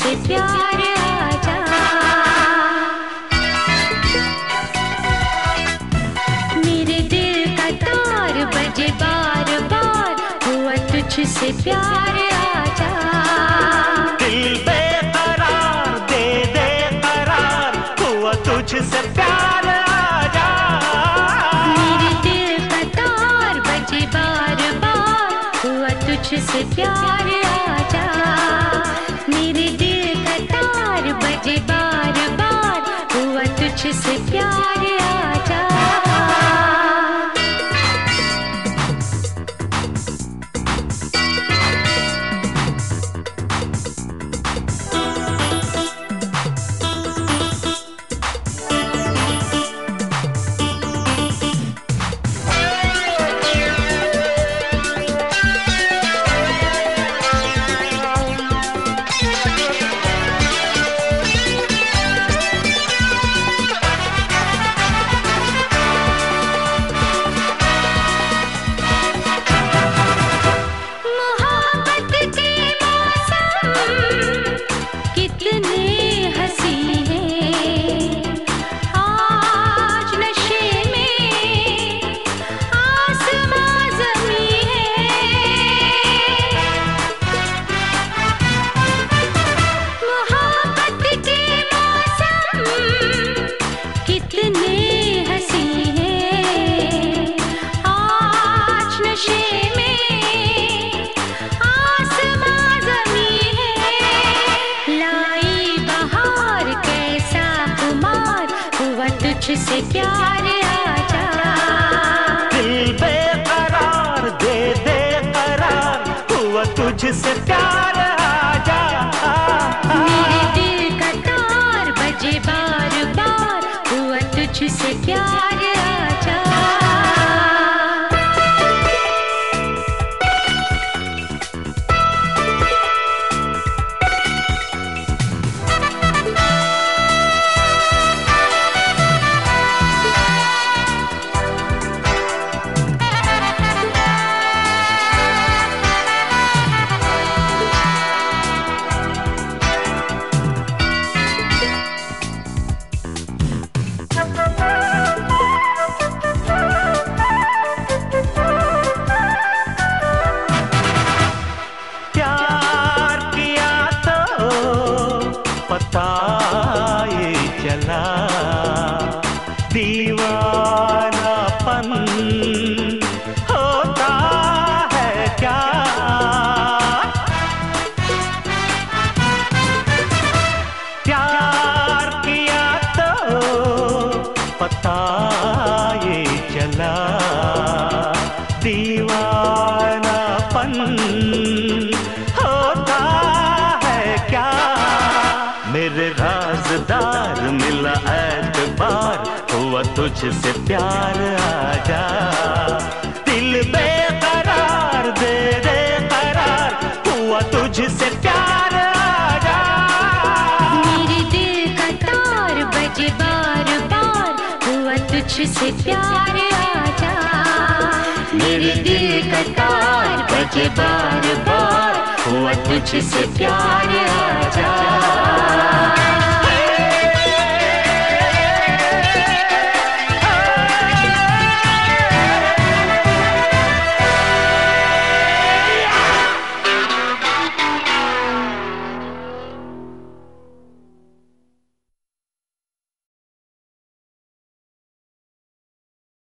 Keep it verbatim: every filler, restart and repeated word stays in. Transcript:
तुझसे प्यार आजा। मेरे दिल का तार बजे बार बार, हुआ तुझसे प्यार आजा। दिल बेकरार दे दे करार, हुआ तुझसे प्यार आजा। मेरे दिल का तार बजे बार बार, हुआ तुझसे प्यार आजा। मेरे दिल का तार बजे बार बार, हुआ तुझसे प्यार आजा। तुझसे प्यार आजा। दिल बेकरार दे दे करार, हुआ तुझसे प्यार आजा। मेरे दिल का तार बजे बार बार, हुआ तुझसे प्यार आजा। पता ये चला दीवानापन होता है क्या। प्यार किया तो पता ये चला दीवानापन होता है क्या। मेरे राज़दार मिला एतबार, हुआ तुझसे प्यार आजा। दिल बेकरार दे दे करार, हुआ तुझसे प्यार आजा। मेरे दिल का तार बजे बार बार, हुआ तुझसे प्यार आजा। मेरे दिल का तार बजे बार बार, हुआ तुझसे प्यार आजा।